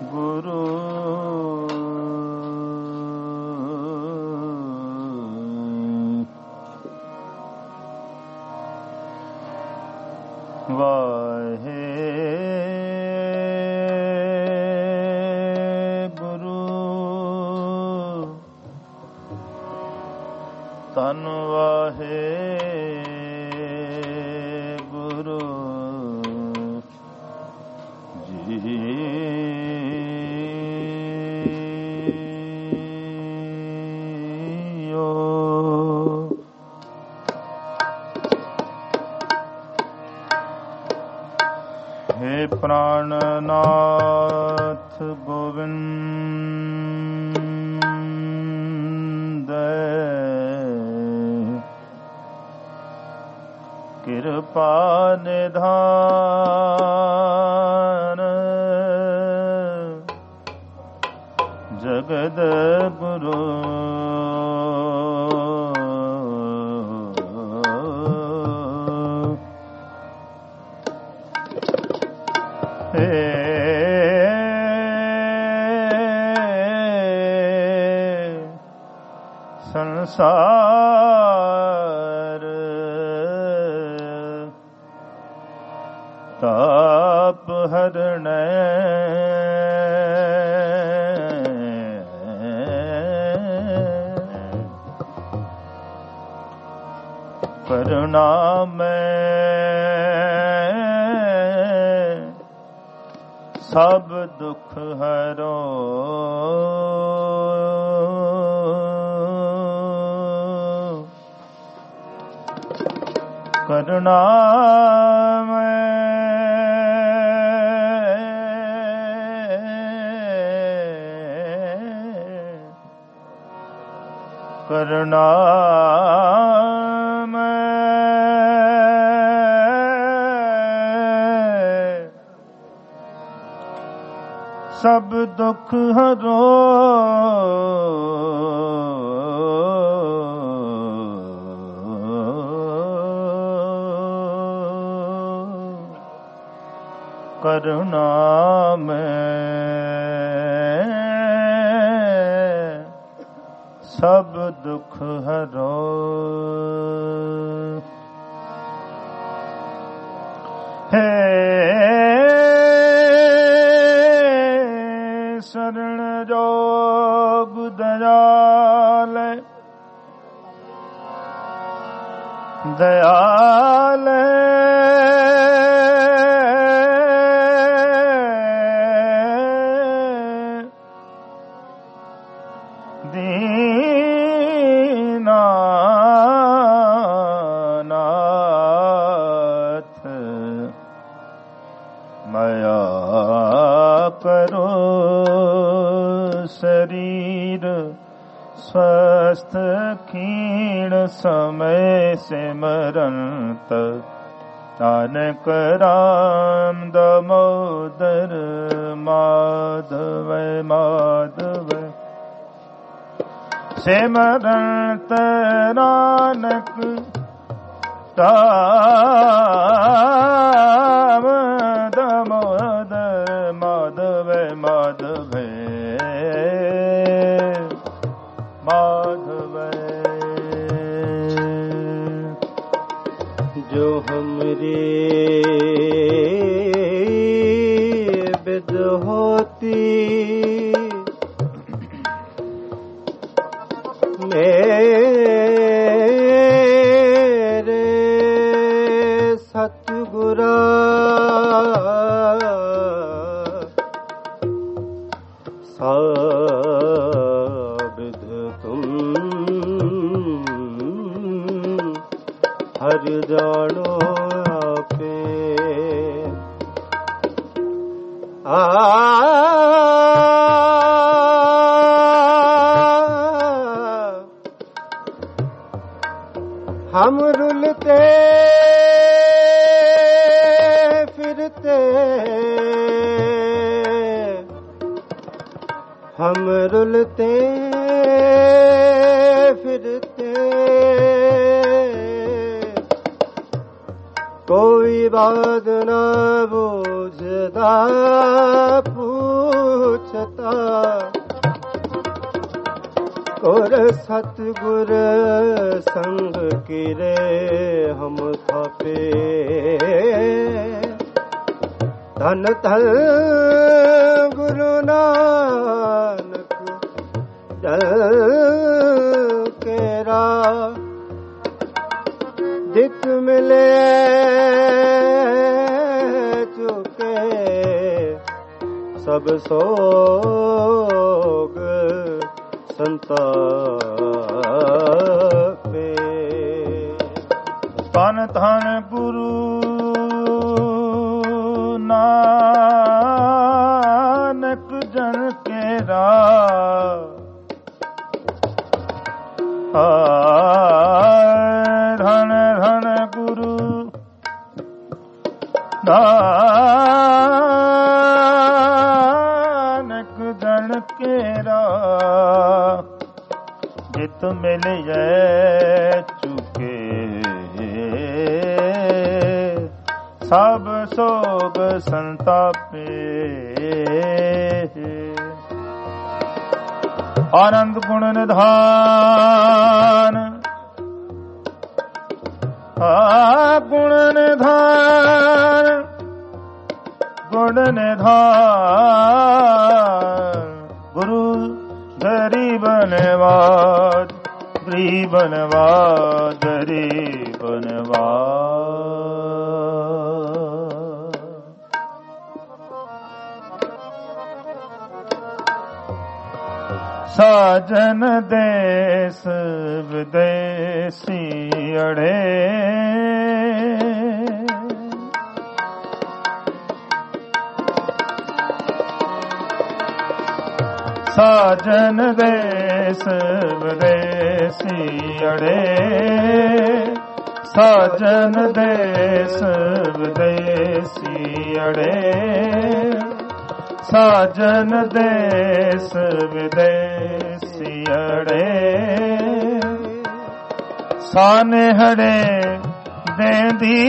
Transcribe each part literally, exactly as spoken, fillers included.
ਗੁਰੂ ਵਾਹਿਗੁਰੂ ਧੰਨ ਵਾਹਿਗੁਰੂ ਜੀਓ। हे प्राणनाथ गोविंद कृपा निधान जगद गुरु संसार ताप हरणे करुणामय सब दुख हरो। करुणामय करुणामय सब दुख हरो। करुणामय सब दुख हरो। हे शरण जोग दयाल दयाल दीनानाथ मया करो शरीर स्वस्थ क्षीण समय सिमरंत नानक राम दामोदर माधव माधव सिमरंत नानक राम दामोदर माधव माधव माधव। जो हमरे बिद होती मेरे सतगुरा साबिध तुम हर जानो आपे आ हम रुलते फिरते हम रुलते फिरते कोई बात न बूझदा पूछ ਔਰ ਸਤਿਗੁਰ ਸੰਗ ਕੀਰੇ ਹਮ ਥਾਪੇ ਧਨ ਧਨ ਗੁਰੂ ਨਾਨਕ ਜਲ ਕੇਰਾ ਜਿਤ ਮਿਲੇ ਚੁਕੇ ਸਭ ਸੋਗ ਸੰਤਾਪੇ ਧਨ ਧਨ ਗੁਰੂ ਨਾਨਕ ਜਨ ਕੇਰਾ ਧਨ ਧਨ ਗੁਰੂ ਨਾਨਕ ਜਨ ਕੇਰਾ ਜਿਤ ਮਿਲਿਐ ਚੁਕੇ ਸਭ ਸੋਗ ਸੰਤਾਪੇ ਆਨੰਦ ਗੁਣ ਨਿਧਾਨ ਆ ਗੁਣ ਨਿਧਾਨ ਗੁਣ ਨਿਧਾਨ ਗੁਰੂ ਗਰੀਬ ਨਵਾਜ ਗਰੀਬ ਨਵਾਜ ਗਰੀਬ ਨਵਾਜ ਸਾਜਨ ਦੇਸ ਵਿਦੇਸੀ ਅੜੇ ਸਾਜਨ ਦੇਸ ਵਿਦੇਸੀ ਅੜੇ ਸਾਜਨ ਦੇਸ ਵਿਦੇਸੀ ਅੜੇ ਸਾਜਨ ਦੇਸ ਵਿਦੇਸੀ ਅੜੇ ਸਾਨੇਹੜੇ ਦੇਂਦੀ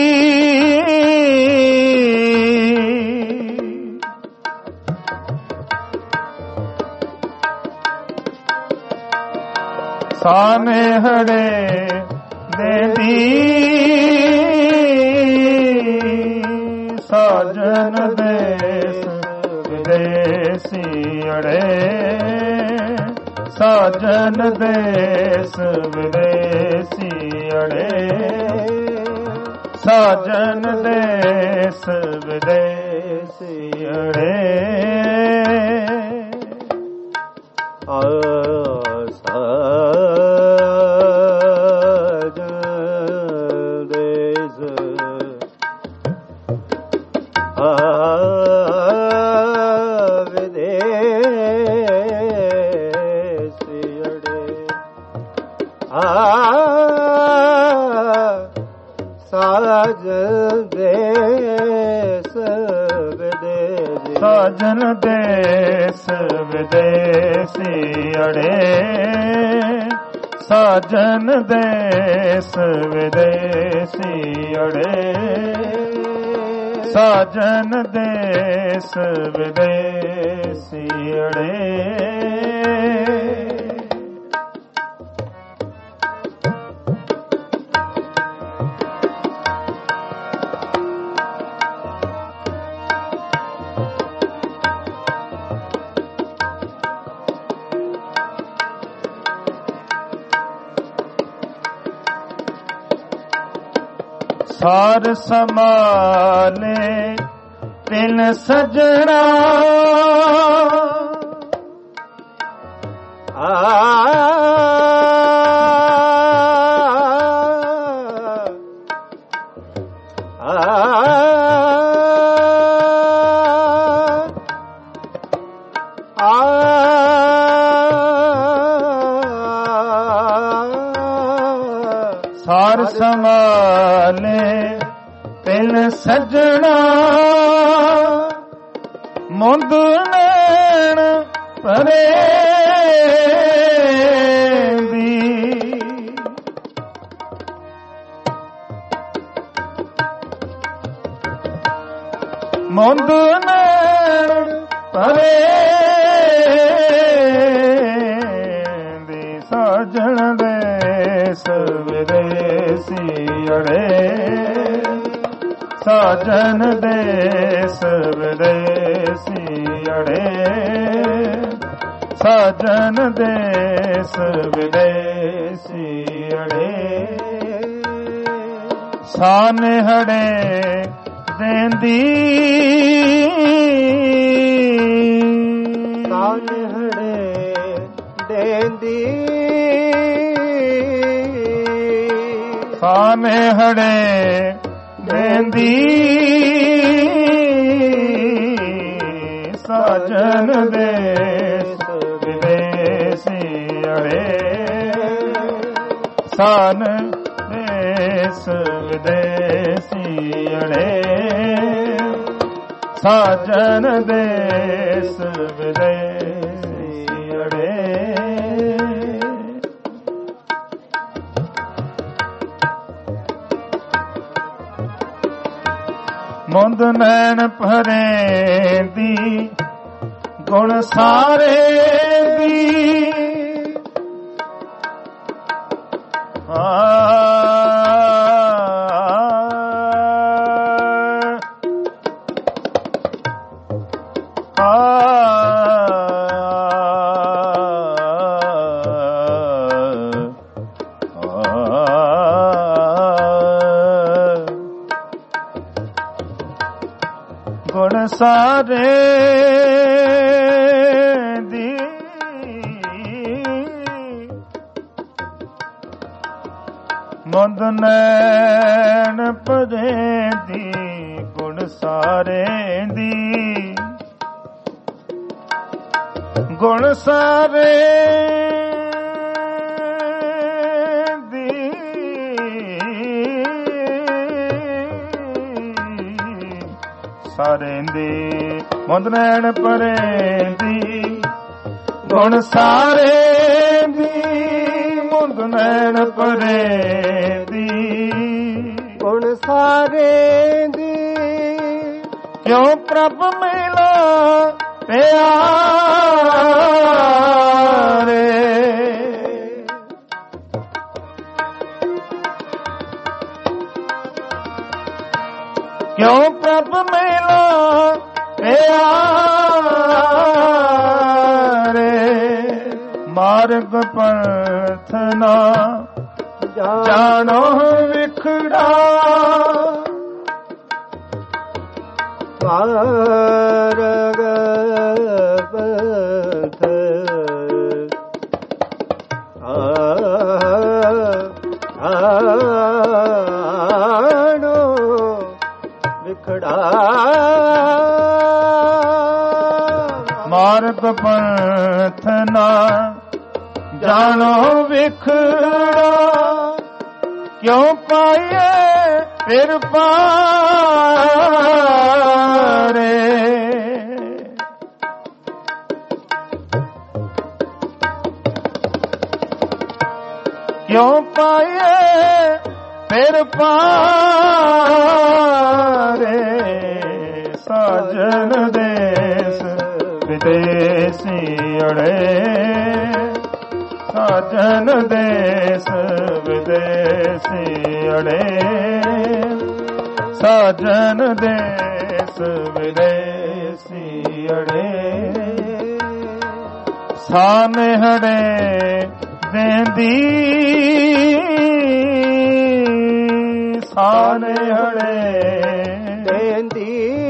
ਸਾਨੇਹੜੇ ਦੇਂਦੀ ਸਾਜਨ ਦੇਸ ਵਿਦੇਸੀ ਅੜੇ ਸਾਜਨ ਦੇਸ ਵਿਦੇਸੀ ਅੜੇ ਸਾਜਨ ਦੇਸ ਵਿਦੇਸੀ ਅੜੇ ਆ ਸਾਜਨ ਦੇਸ ਵਿਦੇਸੀ ਅੜੇ ਸਾਜਨ ਦੇਸ ਵਿਦੇਸੀ ਅੜੇ ਸਾਜਨ ਦੇਸ ਵਿਦੇਸੀ ਅੜੇ ਸਾਰ ਸਮਾਲੇ ਤਿਨ ਸਜਣਾ ਆ ਸਾਰ ਸਮਾਲੇ ਤਿਨ ਸਜਣਾ ਮੁੰਦ ਨੈਣ ਪਰੇ ਦੀ ਮੁੰਦ ਨੈਣ ਪਰੇ ਦੇਸ ਵਿਦੇਸੀ ਅੜੇ ਸਾਜਨ ਦੇਸ ਵਿਦੇਸੀ ਅੜੇ ਸਾਜਨ ਦੇਸ ਵਿਦੇਸੀ ਅੜੇ ਸਾਨਹੜੇ ਦੇਂਦੀ ਸਾਨਹੜੇ ਦੇਂਦੀ ਸਾਨਹੜੇ ਦੇਂਦੀ ਸਾਜਨ ਦੇਸ ਵਿਦੇਸੀ ਅੜੇ ਸਾਨ ਦੇਸ ਵਿਦੇਸੀ ਅੜੇ ਸਾਜਨ ਦੇਸ ਵਿਦੇਸੀ ਅੜੇ ਮੁੰਦ ਨੈਣ ਭਰੇ ਦੀ ਗੁਣ ਸਾਰੇ ਦੀ ਆ ਗੁਣ ਸਾਰੇ ਦੀ ਮੁੰਦ ਨੈਣ ਭਰੇ ਦੀ ਗੁਣ ਸਾਰੇ ਦੀ ਗੁਣ ਸਾਰੇ ਦੀ ਸਾਰੇ ਦੀ ਮੁੰਦ ਨੈਣ ਭਰੇ ਦੀ ਗੁਣ ਸਾਰੇ ਦੀ ਮੁੰਦ ਨੈਣ ਭਰੇ ਦੀ ਗੁਣ ਸਾਰੇ ਦੀ ਕਿਉਂ ਪ੍ਰਭ ਮਿਲਾ ਪਿਆਰੇ ਕਿਉਂ ਪ੍ਰਭ ਮਿਲਾ ਪਿਆਰੇ ਮਾਰਗ ਪੰਥ ਨਾ ਜਾਣੋ ਵਿਖੜਾ ਮਾਰਗ ਪੰਥ ਆਣੋ ਵਿਖੜਾ ਮਾਰਗ ਪੰਥ ਨਾ ਜਾਣੋ ਵਿਖੜਾ ਕਿਉਂ ਪਾਈਏ ਫਿਰ ਪਾਰੇ ਕਿਉਂ ਪਾਈਏ ਫਿਰ ਪਾਰੇ ਸਾਜਨ ਦੇਸ ਵਿਦੇਸੀ ਅੜੇ ਸਾਜਨ ਦੇਸ ਵਿਦੇਸੀ ਅੜੇ ਸਾਜਨ ਦੇਸ ਵਿਦੇਸੀ ਅੜੇ ਸਾਨਹੜੇ ਦੇਂਦੀ ਸਾਨਹੜੇ ਦੇਂਦੀ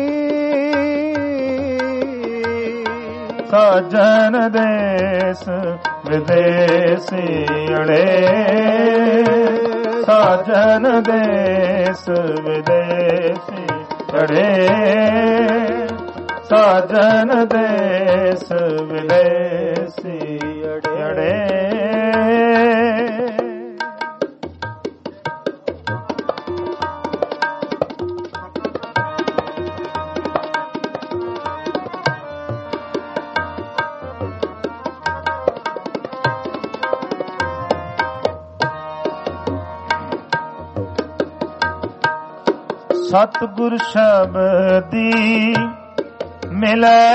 ਸਾਜਨ ਦੇਸ ਵਿਦੇਸੀ ਅੜੇ ਸਾਜਨ ਦੇਸ ਵਿਦੇਸੀ ਅੜੇ ਸਾਜਨ ਦੇਸ ਵਿਦੇਸੀ ਅੜੇ ਸਤਿਗੁਰ ਸ਼ਬਦੀ ਮਿਲੈ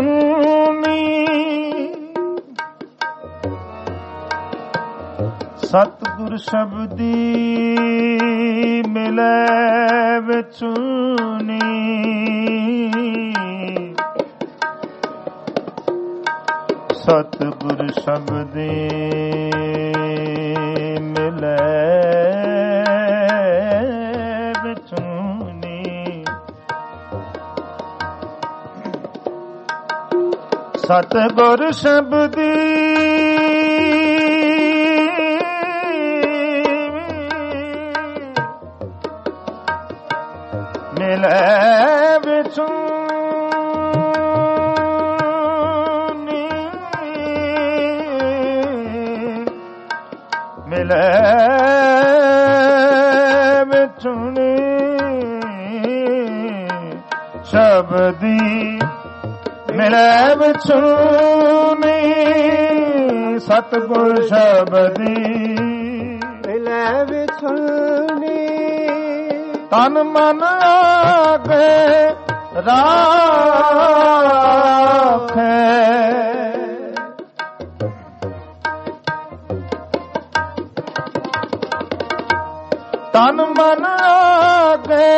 ਵਿਛੁੰਮੀ ਸਤਿਗੁਰ ਸ਼ਬਦੀ ਮਿਲੈ ਵਿਚੂਨੀ, ਸਤਿਗੁਰ ਸ਼ਬਦੀ ਮਿਲੈ ਵਿਚੂਨੀ, ਸਤਿਗੁਰ ਸ਼ਬਦੀ ਮਿਲੈ ਵਿਚੂਨੀ, ਮਿਲੈ ਵਿਚੂਨੀ, ਸ਼ਬਦੀ ਮਿਲੈ ਵਿਚੂਨੀ, ਸਤਿਗੁਰ ਸ਼ਬਦੀ ਮਿਲੈ ਵਿਚੂਨੀ, ਤਨ ਮਨ ਆਗੇ ਰਾਖੈ, ਤਨ ਮਨ ਆਗੇ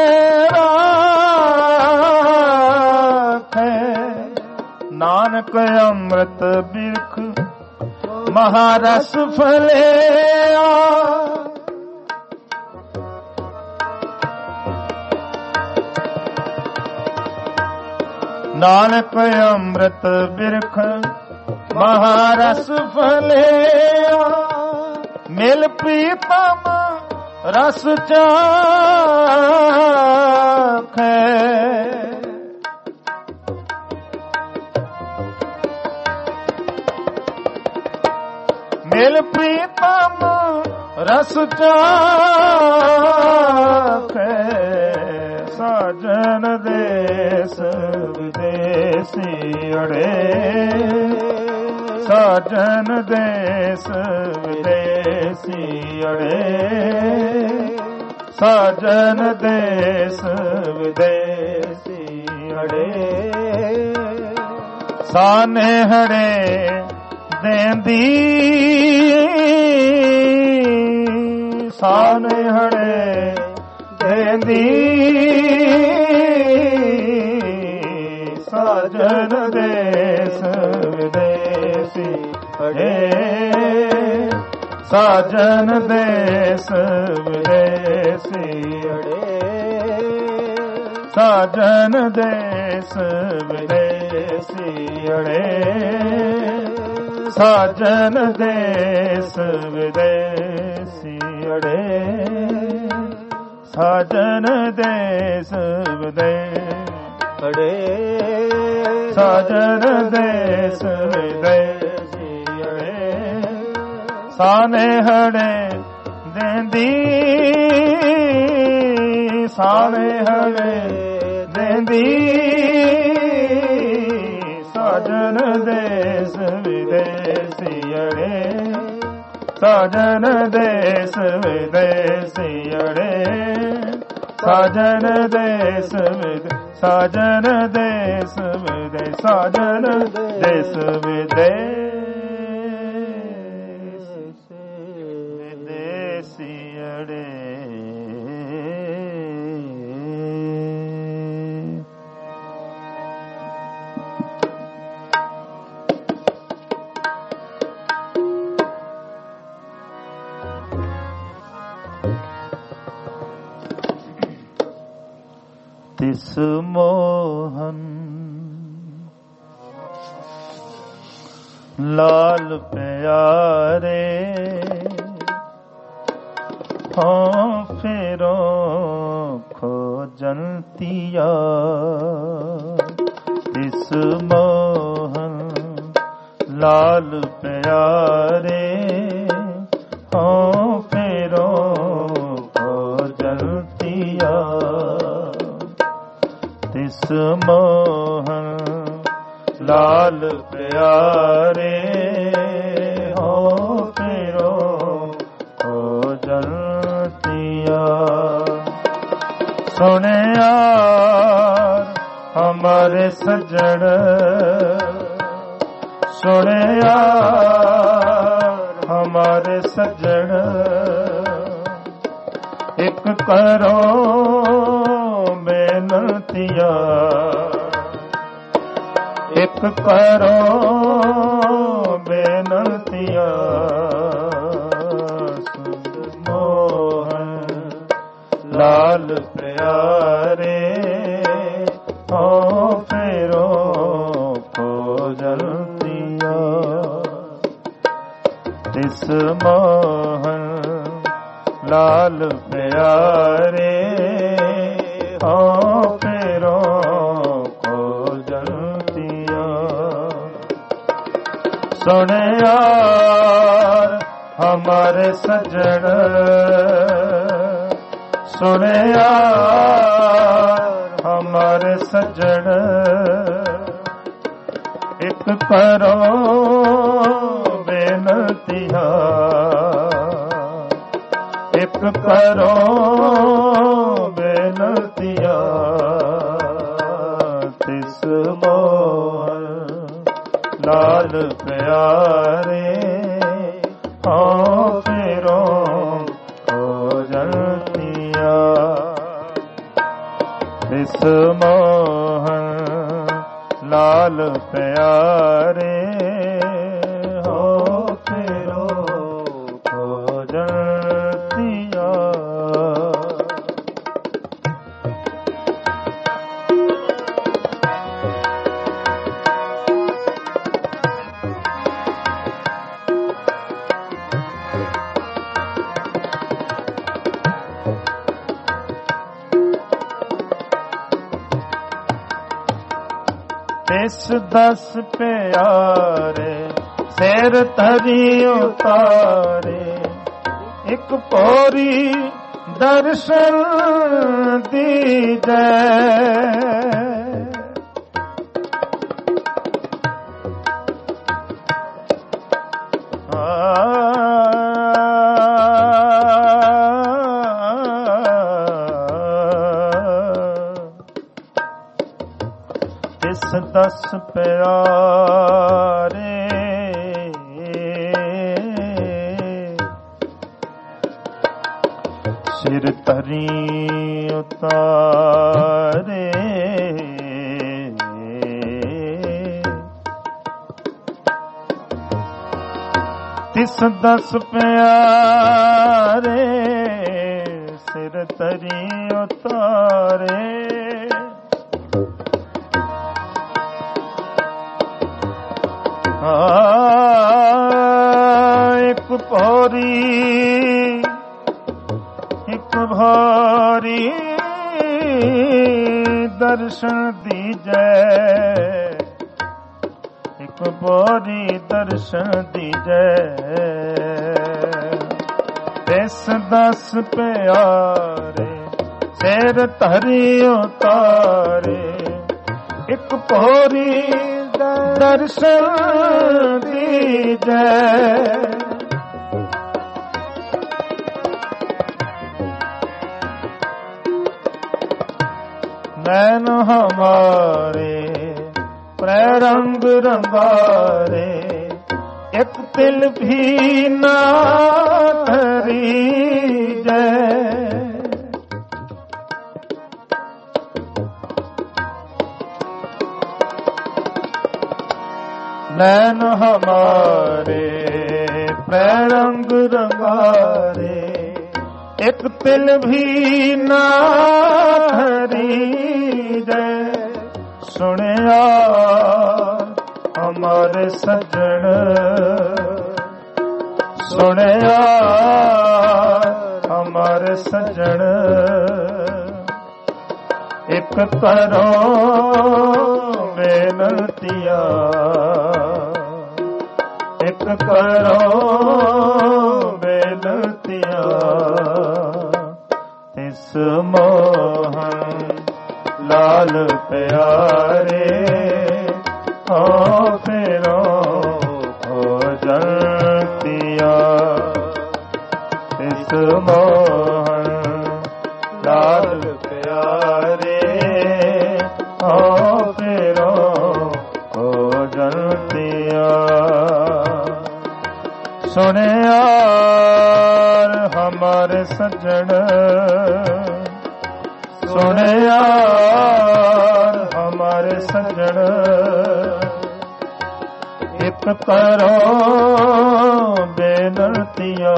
ਰਾਖੈ, ਨਾਨਕ ਅੰਮ੍ਰਿਤ ਬਿਰਖ ਮਹਾਰਸ ਫਲਿਆ, ਨਾਨਕ ਅੰਮ੍ਰਿਤ ਬਿਰਖ ਮਹਾਰਸ ਫਲਿਆ, ਮਿਲ ਪ੍ਰੀਤਮ ਰਸ ਚਾਖੈ, ਮਿਲ ਪ੍ਰੀਤਮ ਰਸ ਚਾਖੈ, ਸਾਜਨ ਦੇਸ ਵਿਦੇਸੀ ਅੜੇ, ਸਾਜਨ ਦੇਸ ਵਿਦੇਸੀ ਅੜੇ, ਸਾਜਨ ਦੇਸ ਵਿਦੇਸੀ ਅੜੇ, ਸਾਨੇਹੜੇ ਦੇਂਦੀ, ਸਾਨੇਹੜੇ ਦੇਂਦੀ, ਸਾਜਨ ਦੇਸ ਵਿਦੇਸੀ ਅੜੇ, ਸਾਜਨ ਦੇਸ ਵਿਦੇਸੀ ਅੜੇ, ਸਾਜਨ ਦੇਸ ਵਿਦੇਸੀ ਅੜੇ, ਸਾਜਨ ਦੇਸ ਵਿਦੇਸੀ ਅੜੇ, ਸਾਜਨ ਦੇਸ ਵਿਦੇਸੀ ਅੜੇ, ਸਾਜਨ ਦੇਸ ਵਿਦੇਸੀ ਅੜੇ, ਸਾਨੇਹੜੇ ਦੇਂਦੀ, ਸਾਨੇਹੜੇ ਦੇਂਦੀ, ਸਾਜਨ ਦੇਸ ਵਿਦੇਸੀ ਅੜੇ, ਸਾਜਨ ਦੇਸ ਵਿਦੇਸੀ ਅੜੇ, ਸਾਜਨ ਦੇਸ ਵਿਦ, ਸਾਜਨ ਦੇਸ ਵਿਦੇ, ਸਾਜਨ ਦੇਸ ਵਿਦੇ, ਵਿਦੇਸੀ ਅੜੇ। ਤਿਸ ਮੋਹਨ ਲਾਲ ਪਿਆਰੇ, ਹਾਂ ਫੇਰੋ ਖੋਜੰਤੀਆ, ਤਿਸ ਮੋਹਨ ਲਾਲ ਪਿਆਰੇ, ਹਾਂ ਫੇਰੋ ਖੋਜੰਤੀਆ, ਤਿਸ ਮੋਹਨ ਲਾਲ ਪਿਆਰੇ, ਹੋ ਫੇਰੋ ਹੋ ਜਲਤੀਆ, ਸੁਣਿਆ ਹਮਾਰੇ ਸੱਜਣ, ਸੁਣਿਆ ਹਮਾਰੇ ਸੱਜਣ ਇੱਕ ਕਰੋ ਬੇਨਤੀਆਂ, ਇੱਕ ਕਰੋ ਬੇਨਤੀਆਂ। ਮੋਹਨ ਲਾਲ ਪਿਆਰੇ ਹੋ ਫੇਰੋ ਭੋਜਨਤੀਆਂ। ਤਿਸ ਮੋਹਨ ਲਾਲ ਪਿਆਰੇ ਹੋ ਫੇਰੋ ਭੋਜਨਤੀਆਂ। ਸੁਣਿਆ ਹਮਾਰੇ ਸੱਜਣ, ਸੁਣਿਆ ਹਮਾਰੇ ਸੱਜਣ ਇੱਕ ਕਰੋ ਬੇਨਤੀਆਂ, ਇੱਕ ਕਰੋ ਬੇਨਤੀਆਂ। ਤਿਸ ਮੋਹਨ ਲਾਲ ਪਿਆਰੇ ਹੋ ਫੇਰੋ ਭੋਜਨਤੀਆਂ। ਤਿਸ ਮੋਹਨ ਲਾਲ ਪਿਆਰੇ ਹੋ ਫੇਰੋ ਭੋਜਨਤੀਆਂ। ਤਿਸ ਦਸ ਪਿਆਰੇ ਸਿਰ ਧਰੀ ਉਤਾਰੇ, ਇੱਕ ਪੋਰੀ ਦਰਸ਼ਨ ਦੀਜੈ। ਤਿਸ ਦਸ ਪਿਆਰੇ ਸਿਰ ਧਰੀ ਉਤਾਰੇ, ਤਿਸ ਦਸ ਪਿਆਰੇ ਸਿਰ ਧਰੀ ਉਤਾਰੇ। ਇੱਕ ਭੋਰੀ ਇੱਕ ਭਾਰੀ ਦਰਸ਼ਨ ਦੀਜੈ, ਇੱਕ ਭੋਰੀ ਦਰਸ਼ਨ ਦੀਜੈ। ਤਿਸ ਦਸ ਪਿਆਰੇ ਸਿਰ ਧਰੀ ਉਤਾਰੇ, ਇੱਕ ਭੋਰੀ ਦਰਸ਼ਨ ਦੀਜੈ। ਨੈਣ ਹਮਾਰੇ ਪ੍ਰੈ ਰੰਗ ਰੰਗਾਰੇ, ਇੱਕ ਤਿਲ ਵੀ ਨਾ ਧਰੀਜੈ। ਨੈਣ ਹਮਾਰੇ ਪ੍ਰੈ ਰੰਗ ਰੰਗਾਰੇ, ਇੱਕ ਤਿਲ ਵੀ ਨਾ ਧਰੀਜੈ। ਸੁਣਿਆ ਹਮਾਰੇ ਸੱਜਣ, ਸੁਣਿਆ ਹਮਾਰੇ ਸੱਜਣ ਇੱਕ ਕਰੋ ਬੇਨਤੀਆਂ, ਇੱਕ ਕਰੋ ਬੇਨਤੀਆਂ। ਤਿਸ ਮੋਹਨ ਲਾਲ ਪਿਆਰੇ ਹੋ ਫੇਰੋ ਭੋਜਨਤੀਆਂ। ਤਿਸ ਮੋਹਨ ਲਾਲ ਪਿਆਰੇ ਹੋ ਫੇਰੋ ਭੋਜਨਤੀਆਂ। ਸੁਣਿਆਰ ਹਮਾਰੇ ਸੱਜਣ, ਸੁਣਿਆਰ ਹਮਾਰੇ ਸੱਜਣ, ਇੱਕ ਕਰੋ ਬੇਨਤੀਆਂ,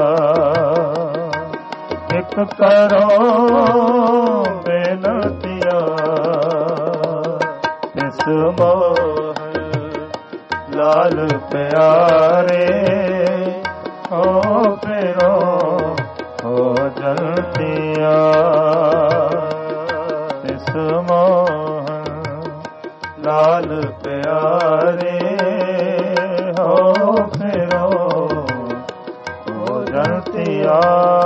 ਇੱਕ ਕਰੋ ਬੇਨਤੀਆਂ, ਇਸ ਮੋਹ ਲਾਲ ਪਿਆਰੇ ਹੋ ਫਿਰੋ ਹੋ ਜਲਤੀਆਂ, ਇਸ ਮੋਹ ਲਾਲ ਪਿਆਰੇ ਹੋ ਫਿਰੋ ਹੋ ਜਲਤੀਆਂ।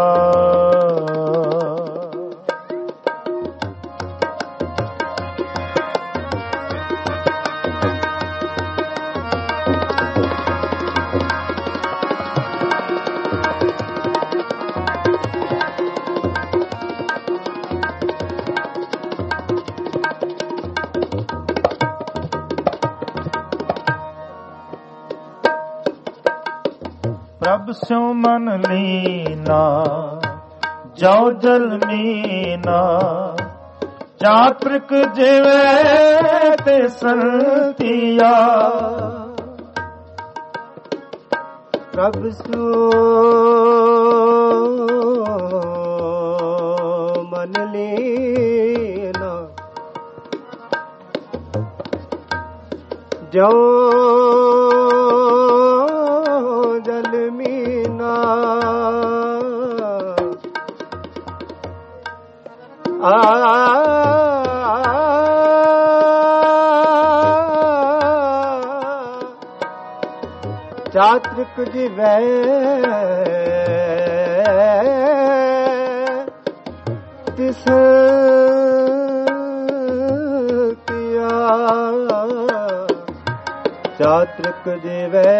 ਪ੍ਰਭ ਸਿਉ ਮਨ ਲੀਨਾ, ਜੋ ਜਲ ਮੀਨਾ, ਚਾਤ੍ਰਿਕ ਜਿਵੇਂ ਤੇ ਸੰਤੀਆ। ਪ੍ਰਭ ਸਿਉ ਮਨ ਲੀਨਾ, ਜੋ ਆ ਚਾਤ੍ਰਿਕ ਜਿਵੈ ਤਿਸ ਕੀਆ, ਚਾਤ੍ਰਿਕ ਜਿਵੈ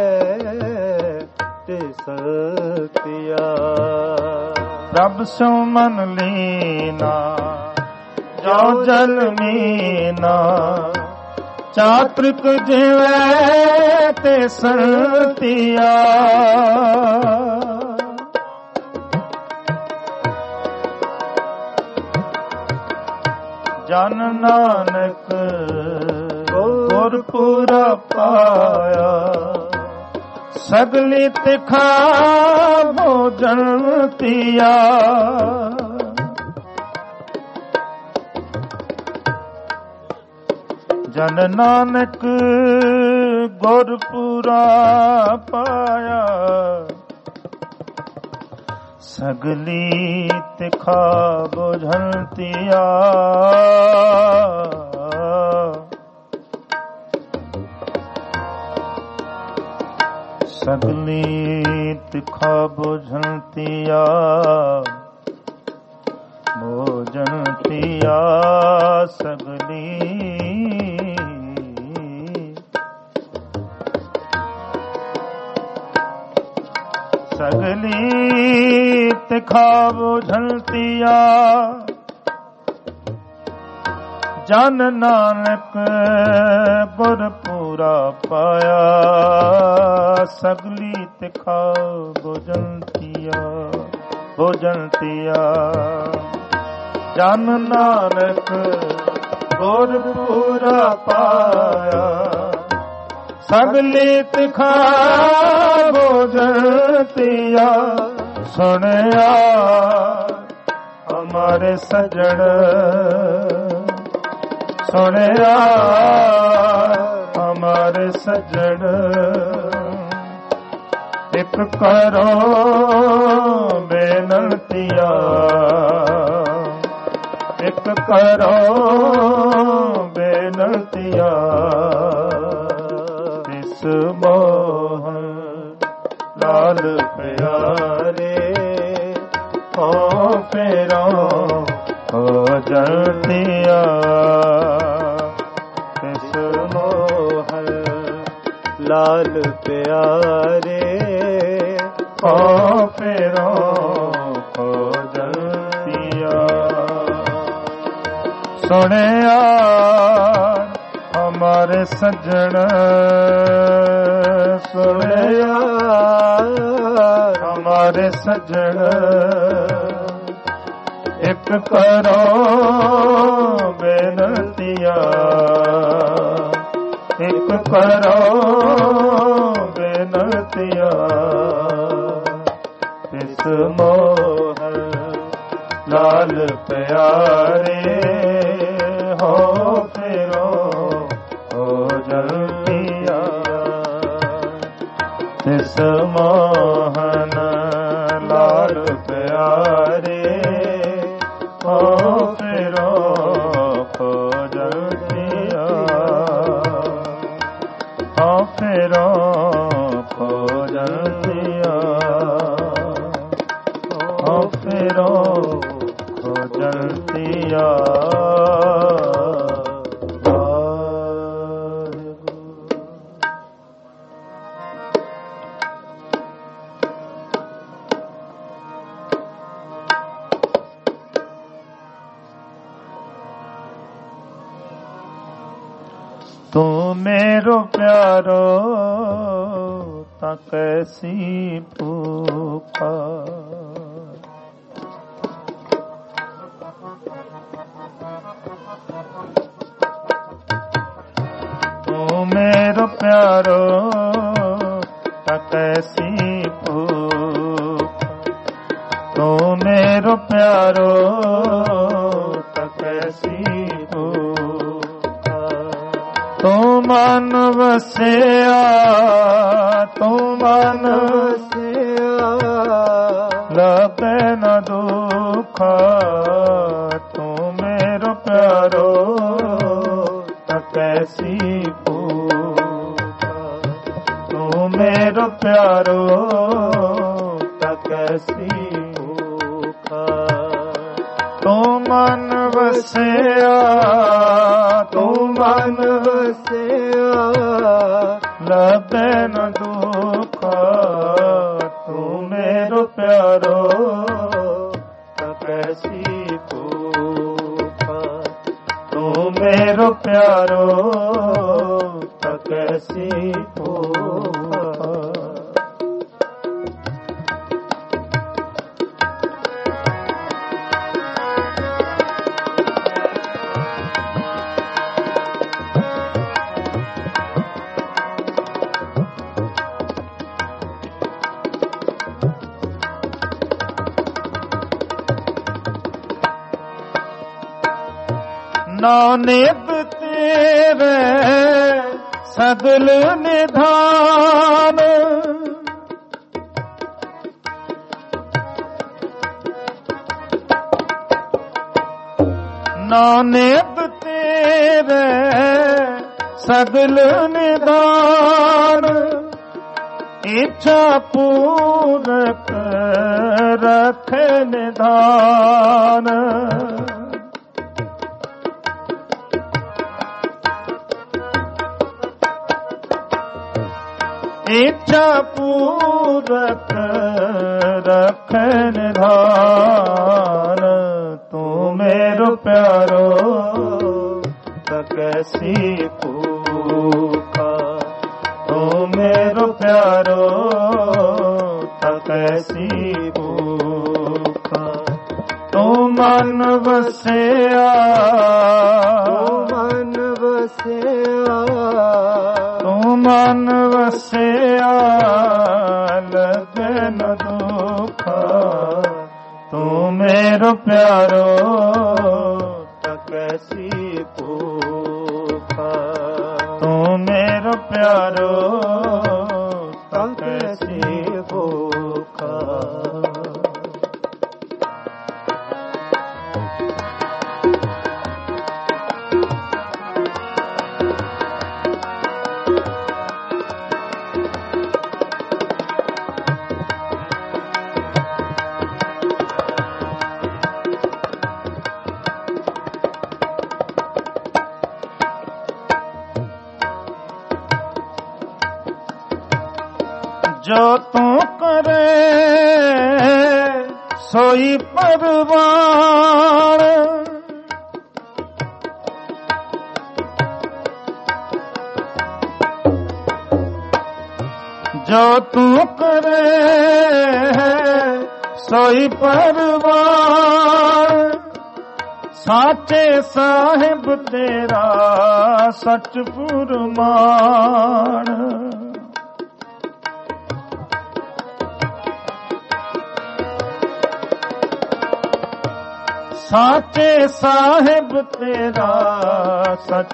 ਤਿਸ ਕੀਆ। ਪ੍ਰਭ ਸਿਉ ਮਨ ਲੀਨਾ, ਜੋ ਜਲ ਮੀਨਾ, ਚਾਤ੍ਰਿਕ ਜਿਵੇਂ ਤੇ ਸੰਤੀਆ। ਜਨ ਨਾਨਕ ਗੁਰਪੁਰਾ ਪਾਇਆ, ਸਗਲੀ ਤਿਖਾ ਭੋਜਨ ਤੀਆ। ਜਨ ਨਾਨਕ ਗੁਰਪੁਰਾ ਪਾਇਆ, ਸਗਲੀ ਤਿਖਾ ਭੋਜਨ ਤੀਆ। ਸਗਲੀ ਤਿਖਾ ਭੋਜਨ ਤੀਆ, ਭੋਜਨ ਤੀਆ ਸਗਲੀ। ਸਗਲੀ ਤਿਖਾ ਭੋਜਨ ਤੀਆ, ਜਨ ਨਾਨਕ ਗੁਰਪੁਰਾ ਪਾਇਆ, ਸਗਲੀ ਤਿਖਾ ਭੋਜਨ ਤੀਆ, ਭੋਜਨ ਤੀਆ। ਜਨ ਨਾਨਕ ਗੁਰਪੁਰਾ ਪਾਇਆ, ਸਗਲੀ ਤਿਖਾ ਭੋਜਨ ਤੀਆ। ਸੁਣਿਆ ਹਮਾਰੇ ਸਜਣ, ਸੁਣਿਆ ਹਮਾਰੇ ਸਜਣ, ਇੱਕ ਕਰੋ ਬੇਨਤੀਆ, ਇੱਕ ਕਰੋ ਬੇਨਤੀਆ। ਇਸ ਮੋਹਨ ਲਾਲ ਪਿਆਰੇ ਹੋ ਫੇਰੋ ਹੋ ਜਲਤੀਆ। ਇਸ ਮੋਹਨ ਲਾਲ ਪਿਆਰੇ ਹੋ ਫੇਰੋ ਹੋ ਜਲਤੀਆ। ਸੁਣਿਆ ਹਮਾਰੇ ਸੱਜਣ, सुनिया हमारे सजन एक करो बेनतिया एक करो बेनतिया इस मोहन लाल प्यारे हो फिरो हो जल्दिया इस मोहन लाल प्यारे हो फिरो हो जल्दिया हो फिरो हो जल्दिया हो फिरो हो जल्दिया। तू मेरो प्यारो ता कैसी पुकार तू मेरो प्यारो ता कैसी पुकार तू मेरो प्यारो ता कैसी तू मन बसिया तू मन बसिया लगे न दुख तू मेरो प्यारो त कैसी पुकार तू मेरो प्यारो त कैसी पुकार तू मन बसिया तू मन बसिया लगे न दुख तू मेरो प्यारो त कैसी पुकार तू मेरो प्यारो त कैसी पुकार। नानेब तेरे सगल निधान नानेब तेरे सगल निधान इच्छा पूरक रखे निधान इच्छा पूरक रखन धान तू मेरो प्यारो त कैसी पुकार तू मेरो प्यारो त कैसी पुकार तू मन बसिया मन बसिया तू मन बसिया लगे न दुख तू मेरो प्यारो त कैसी पुकार तू मेरो प्यारो त कैसी पुकार। जो तू करे सोई परवान ਜੋ ਤੂੰ ਕਰੇ ਸੋਈ ਪਰਵਾਨ, ਸਾਚੇ ਸਾਹਿਬ ਤੇਰਾ ਸਚ ਫੁਰਮਾਨ। ਸਾਚੇ ਸਾਹਿਬ ਤੇਰਾ ਸਚ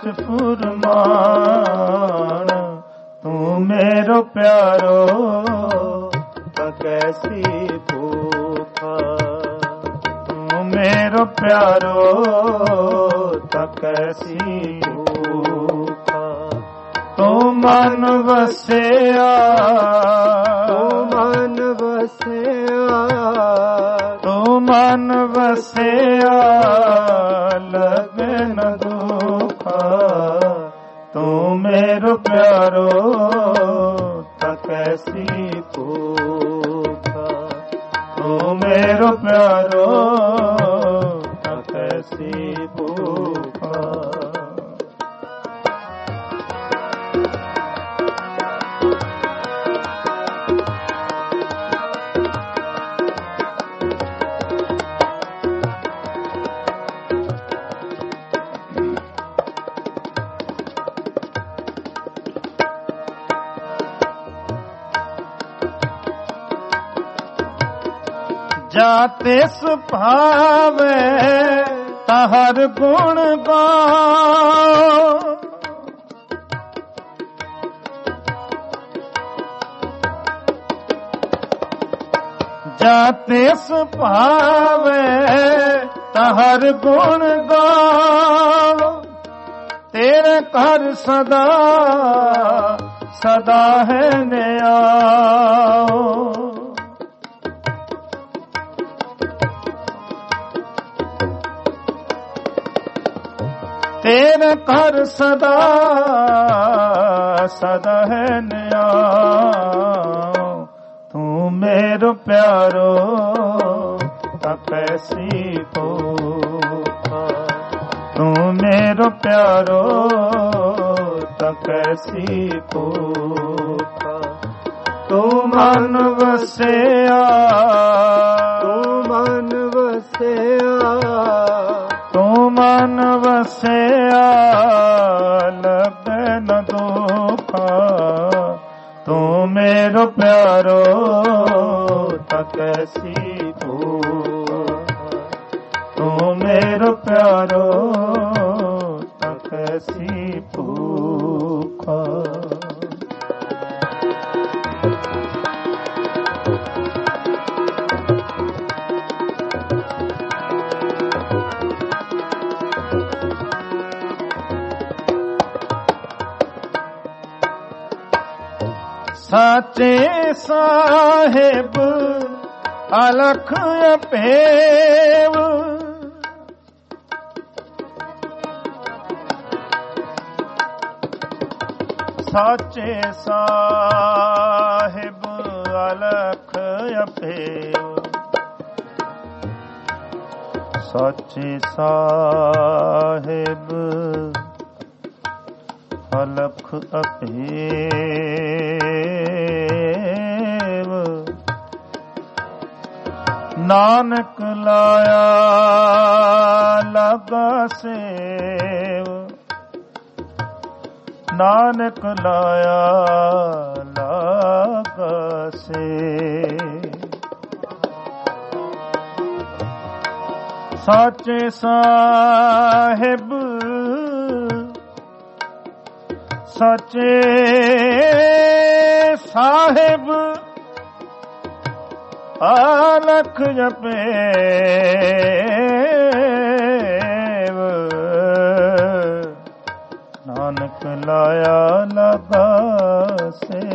ਫੁਰਮਾਨ। ਤੂੰ ਮੇਰੋ ਪਿਆਰੋ ਤਾਂ ਕੈਸੀ ਭੂਖਾ, ਤੂੰ ਮੇਰੋ ਪਿਆਰੋ ਤਾਂ ਕੈਸੀ ਭੂਖਾ। ਤੂੰ ਮਨ ਵਸਿਆ, ਤੂੰ ਮਨ ਵਸਿਆ, ਤੂੰ ਮਨ ਵਸਿਆ ਲਗੇ ਨ ਦੁਖਾ। ਤੂੰ ਮੇਰੋ ਪਿਆਰੋ ਤਾਂ ਕੈਸੀ ਭੂਖਾ। ਤੂੰ ਮੇਰੋ ਪਿਆਰੋ ਤਾਂ ਕੈਸੀ ਭੂਖਾ। ਜਾਤੇ ਸੁਭਾਵੇ ਤਹਰ ਗੁਣ ਗਾਉ। ਜਾਤੇ ਸੁਭਾਵੇ ਤਹਰ ਗੁਣ ਗਾਉ। ਤੇਰੇ ਘਰ ਸਦਾ ਸਦਾ ਹੈ ਨਿਆਉ। ਤੇਰੇ ਘਰ ਸਦਾ ਸਦਾ ਹੈ ਨਿਆਉ। ਤੂੰ ਮੇਰੋ ਪਿਆਰੋ ਤਾਂ ਕੈਸੀ ਭੂਖਾ। ਤੂੰ ਮੇਰੋ ਪਿਆਰੋ ਤਾਂ ਕੈਸੀ ਭੂਖਾ। ਤੂੰ ਮਨ ਵਸਿਆ, ਤੂੰ ਮਨ ਵਸਿਆ, ਤੂੰ ਮਨ ਵਸਿਆ ਲਗੇ ਨ ਦੁਖਾ। ਤੂੰ ਮੇਰੋ ਪਿਆਰੋ ਤਾਂ ਕੈਸੀ ਭੂਖਾ। ਤੂੰ ਮੇਰੋ ਪਿਆਰੋ ਤਾਂ ਕੈਸੀ ਭੂਖਾ। ਸਾਚੇ ਸਾਹਿਬ ਅਲਖ ਅਪੇਵ। ਸਾਚੇ ਸਾਹਿਬ ਅਲਖ ਅਪੇਵ। ਸਾਚੇ ਸਾਹਿਬ ਅਲਖ ਅਪੇਵ। ਨਾਨਕ ਲਾਇਆ ਲਗਾ ਸੇਵ। ਨਾਨਕ ਲਾਇਆ ਲਗਾ ਸੇਵ। ਸਾਚੇ ਸਾਹਿਬ ਸਾਚੇ ਸਾਹਿਬ ਅਲਖ ਜਪੇਵ। ਨਾਨਕ ਲਾਇਆ ਲਗਾ ਸੇ।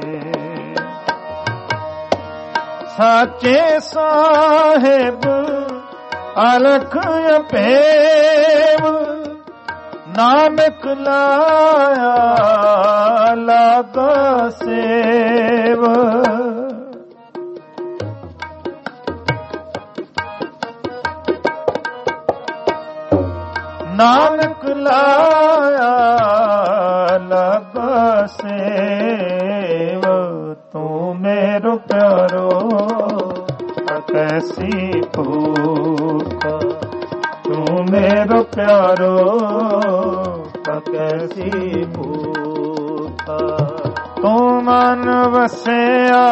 ਸਾਚੇ ਸਾਹਿਬ ਅਲਖ ਜਪੇਵ। ਨਾਨਕ ਲਾਇਆ ਲਗਾ ਸੇਵ। ਨਾਨਕ ਲਾਇਆ ਲਗਾ ਸੇਵ। ਤੂੰ कैसी भूखा तू मेरो प्यारो का कैसी भूखा तू मन वसया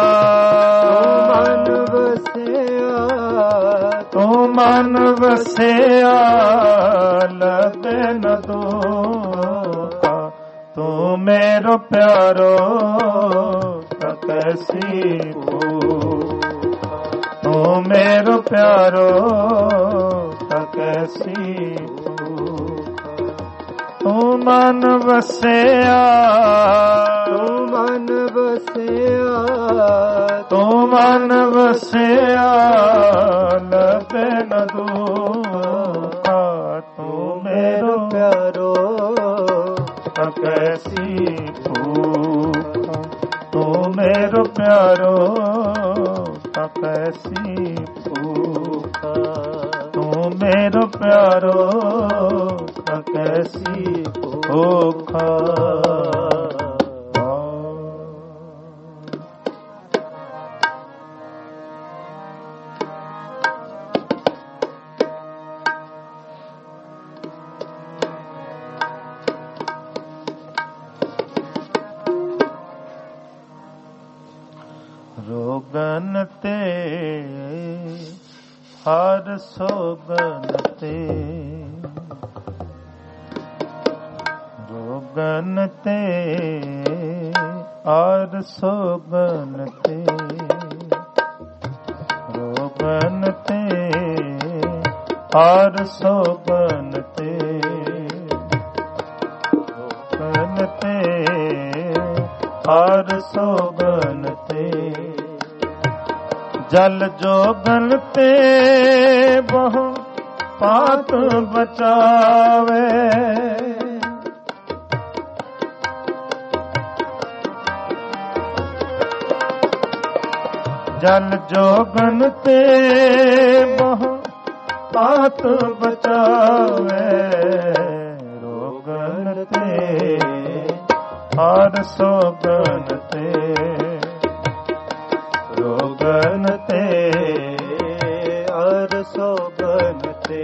मन वसया तू मन वसया लगे न दूखा तू मेरो प्यारो का कैसी भूखा तू मेरो प्यारो का कैसी भूखा तू मन वसया तू मन वसया तू मन वसया लगे न दूखा तू मेरो प्यारो का कैसी भूखा तू मेरो प्यारो का कैसी भूखा तू मेरो प्यारो का कैसी भूखा रोगन ते हर सोगन ते रोगन ते हर सोगन ते रोगन ते हर सोगन ते रोगन ते हर सोगन ते जल जोगन ते बहु पात बचावे जल जोगन ते बहु पात बचावे रोगन ते हर सोगन ते रोगन ते हर सोगन ते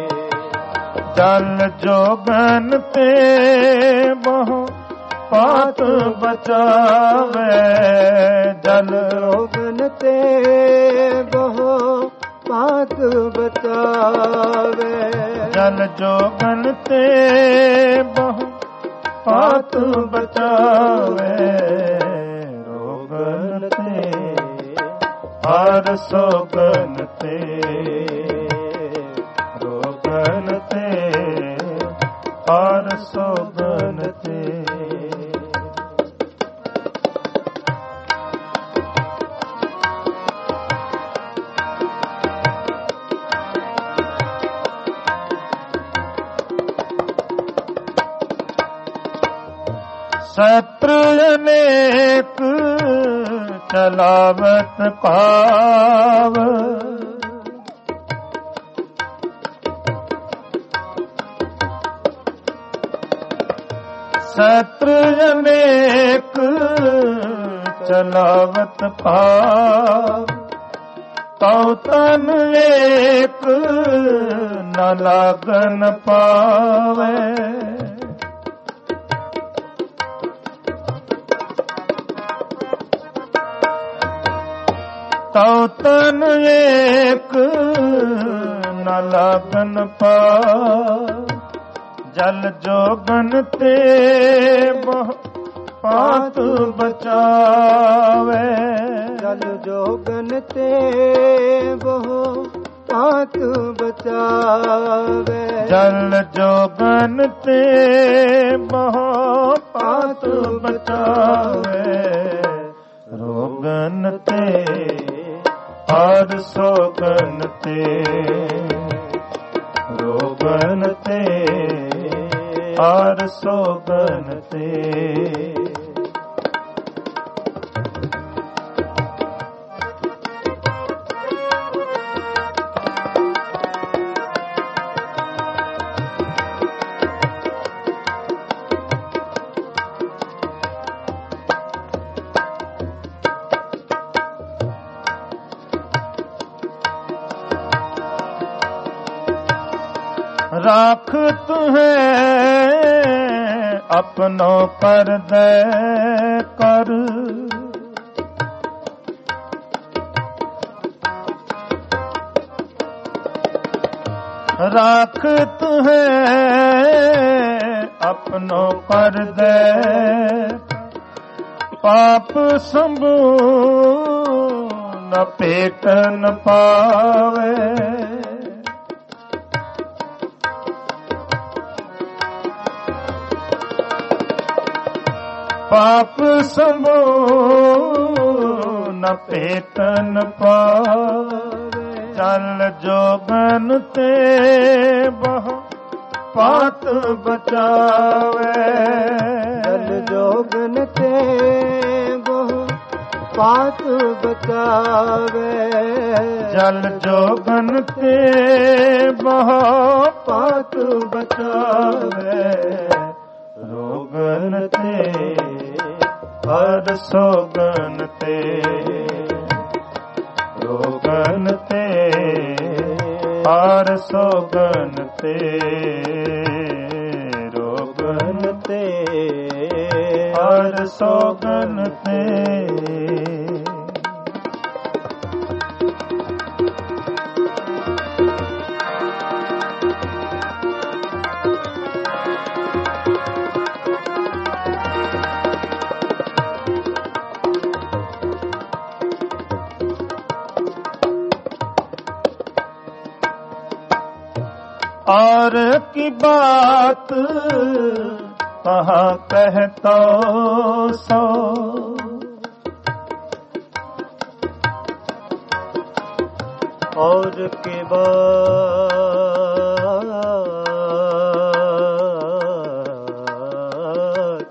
जल जोगन ते बहु पात बचावे जल रोगन ते बहु पात बचावे जल जोगन ते बहु पात बचावे रोगन ते हर सोगन ते रोगन ते हर सोगन ते शत्रु अनेक चलावत पाव शत्रु अनेक चलावत पाव तौ तन एक न लागन पावे तौ तन एक न लागन पाव जल जोगन ते बहु पात बचावे जल जोगन ते बहु पात बचावे जल जोगन ते बहु पात बचावे रोगन ते हर सोगन ते रोगन ते हर सोगन ते राख तुम्हें अपनो कर दे कर, राख तुम्हें अपनो कर दे, पाप संभू न पेट न पावे, पाप संभू न पेट न पावे, चल जोगन ते बह पात बचावे, चल जोगन ते बह पात बचावे, जल जोगन ते बह पात बचावे, रोगन ते हर सोगन ते, रोगन ते हर सोगन ते, रोगन ते हर सोगन ते। और की बात कहाँ कहता सो, और की बात,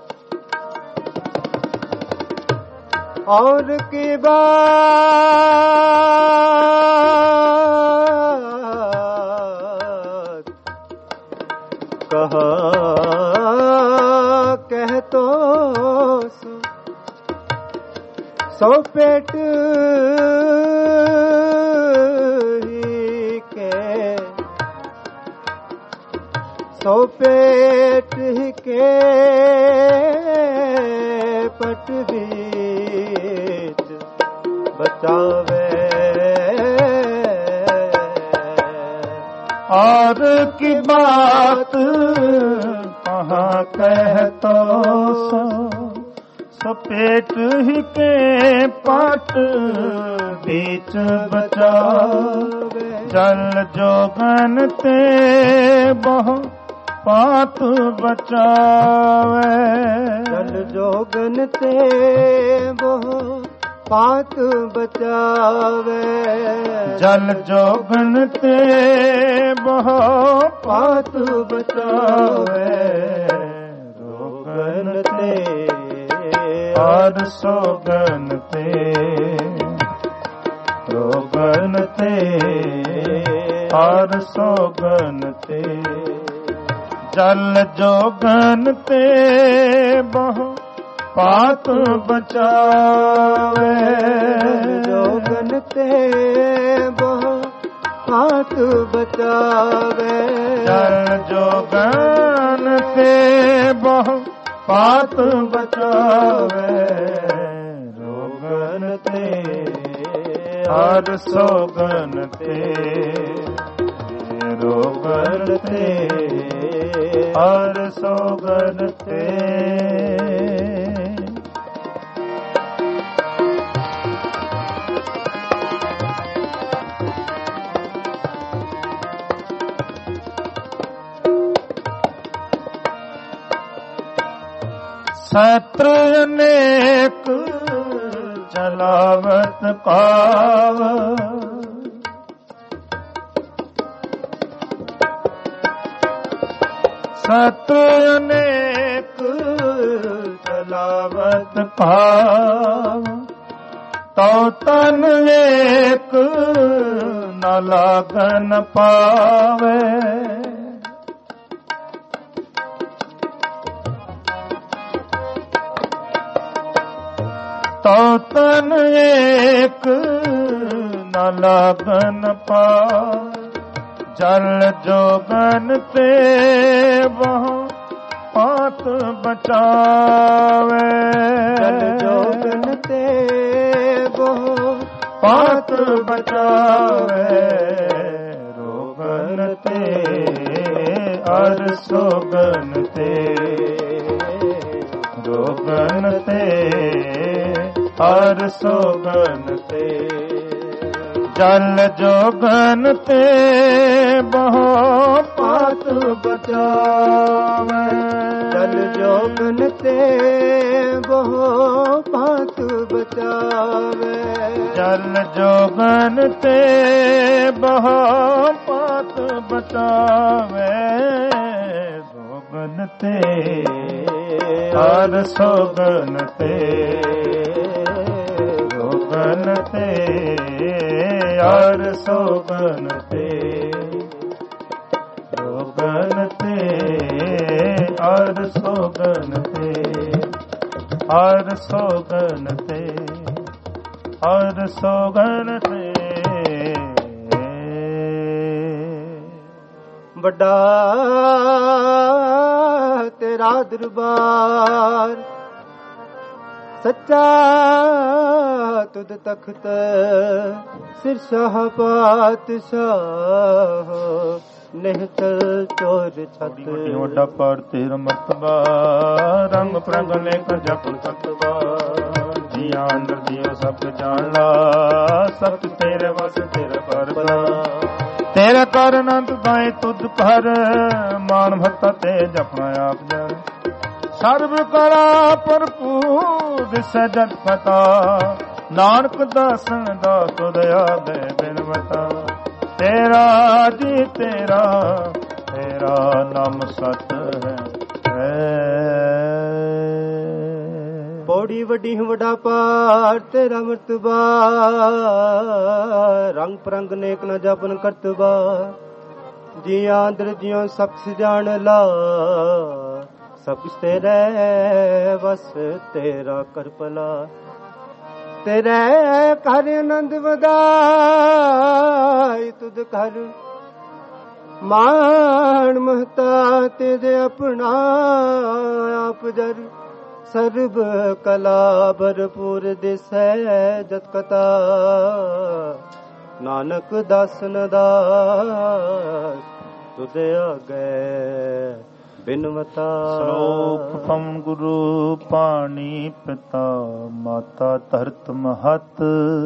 और की बात कहा कह तो सो, सो पेट ही के, सो पेट ही के पट बीच बचावे, और की बात कहाँ कहतो सो, सपेट ही के पाट बीच बचावे, चल जोगन ते बह पात बचावे, चल जोगन ते बह पात बचावे, जल जोगन ते बह पात बचावे, रोगन ते हर सोगन ते, रोगन ते हर सोगन ते, जल जोगन ते बह पात बचावे, जोगन ते बह पात बचावे, जल जोगन ते बह पात बचावे, रोगन ते हर सोगन ते, रोगन ते हर सोगन ते। शत्रु अनेक चलावत पाव, शत्रु अनेक चलावत पाव, तो तन एक न लागन पावे, तो तन एक न लागन पा, ਜਲ ਜੋਗਨ ਤੇ ਬਹੁ ਪਾਤ ਬਚਾਵੇ ਜਲ ਜੋਗਨ ਤੇ ਬਹੁ ਪਾਤ ਬਚਾਵੇ ਰੋਗਨ ਤੇ ਅਰ ਸੋਗਨ ਤੇ ਰੋਗਨ ਤੇ ਅਰ ਸੋਗਨ ਤੇ ਜਲ ਜੋਗਨ ਤੇ ਬਹੁ ਪਾਤ ਬਚਾਵੇ ਜਲ ਜੋਗਨ ਤੇ ਬਹੁ ਪਾਤ ਬਚਾਵੇ ਜਲ ਜੋਗਨ ਤੇ ਬਹੁ ਪਾਤ ਬਚਾਵੇ ਸੋਗਨ ਤੇ ਹਰ ਸੋਗਨ ਤੇ ਸੋਗਨ ਤੇ ਹਰ ਸੋਗਨ ਤੇ ਸੋਗਨ ਤੇ ਹਰ ਸੋਗਨ ਤੇ ਹਰ ਸੋਗਨ ਤੇ ਹਰ ਸੋਗਨ ਤੇ ਵੱਡਾ ਤੇਰਾ ਦਰਬਾਰ ਸੱਚਾ ਤੁਧ ਤਖਤ ਸਿਰ ਸ਼ਾਹ ਪਾਤਸ਼ਾਹ ਨਿਹਤ ਚੋਰ ਛਤ ਵੱਡਾ ਪਰ ਤੇਰਾ ਮਰਤਬਾ ਰੰਗ ਪ੍ਰੰਗ ਲੇਖ ਜਪ ਸਤਵਾ ਜੀਆਂ ਅੰਦਰ ਜੀਓ ਸਭ ਜਾਣ ਲਾ ਸਭ ਤੇਰੇ ਵਸ ਤੇਰੇ ਪਰ ਬਲਾ ਤੇਰਾ ਕਰ ਅਨੰਤ ਦਾਏ ਤੁਧ ਕਰ ਮਾਨ ਭਗਤਾ ਤੇ ਜਪਣਾ ਆਪ ਜਨ ਸਰਬ ਕਲਾ ਭਰਪੂਰ ਦਿਸੈ ਜਗ ਪਤਾ ਨਾਨਕ ਦਾਸਨ ਦਾ ਤੁਧ ਆਗੇ ਬਿਨਵਤਾ ਤੇਰਾ ਜੀ ਤੇਰਾ ਤੇਰਾ ਨਾਮ ਸਤ ਹੈ ਬੋੜੀ ਵੱਡੀ ਵੱਡਾ ਪਾਰ ਤੇਰਾ ਮਰਤਬਾ ਰੰਗ ਪ੍ਰੰਗ ਨੇਕ ਨ ਜਪਨ ਕਰਤਬਾ ਜੀਆਂ ਅੰਦਰ ਜਿਉ ਸਭ ਜਾਣ ਲਾ ਸਭ ਤੇਰੇ ਵਸ ਤੇਰਾ ਕਰ ਭਲਾ ਤੇਰੇ ਕਰ ਆਨੰਦ ਵਧਾਈ ਤੁਧ ਕਰ ਮਾਣ ਮਹਤਾ ਤੇਰੇ ਆਪਣਾ ਆਪ ਜਰ ਸਰਬ ਕਲਾ ਭਰਪੂਰ ਦਿਸੈ ਜਤ ਕਤਾ ਨਾਨਕ ਦਾਸਨ ਦਾਸ ਤੁਧ ਆਗੇ ਬਿਨਵਤਾ ਸ਼ਲੋਕ ਪਮ ਗੁਰੂ ਪਾਣੀ ਪਿਤਾ ਮਾਤਾ ਧਰਤ ਮਹਤ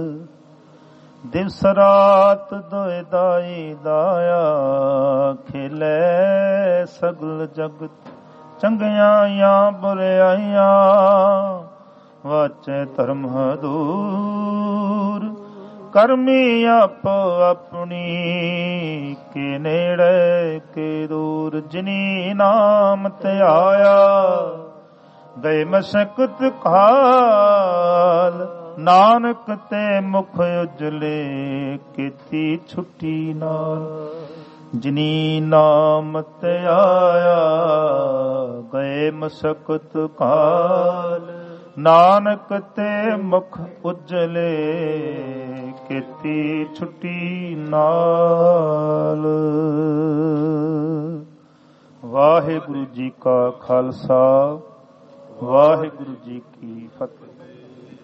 ਦਿਵਸ ਰਾਤ ਦੋਇ ਦਾਈ ਦਾਇਆ ਖੇਲੇ ਸਗਲ ਜਗਤ ਚੰਗਿਆਈਆਂ ਬੁਰਿਆਈਆਂ ਵਾਚੇ ਧਰਮ ਹਦੂਰ ਕਰਮੀ ਆਪੋ ਆਪਣੀ ਕੇ ਨੇੜੇ ਕੇ ਦੂਰ ਜਿਨੀ ਨਾਮ ਧਿਆਇਆ ਗਏ ਮਸਕਤ ਕਾਲ ਨਾਨਕ ਤੇ ਮੁਖ ਉਜਲੇ ਕੀਤੀ ਛੁੱਟੀ ਨਾਲ ਜਿਨੀ ਨਾਮ ਧਿਆਇਆ ਗਏ ਮਸਕਤ ਕਾਲ ਨਾਨਕ ਤੇ ਮੁਖ ਉਜਲੇ ਕੀਤੀ ਛੁੱਟੀ ਨਾਲ। ਵਾਹਿਗੁਰੂ ਜੀ ਕਾ ਖਾਲਸਾ ਵਾਹਿਗੁਰੂ ਜੀ ਕੀ ਫਤਿਹ।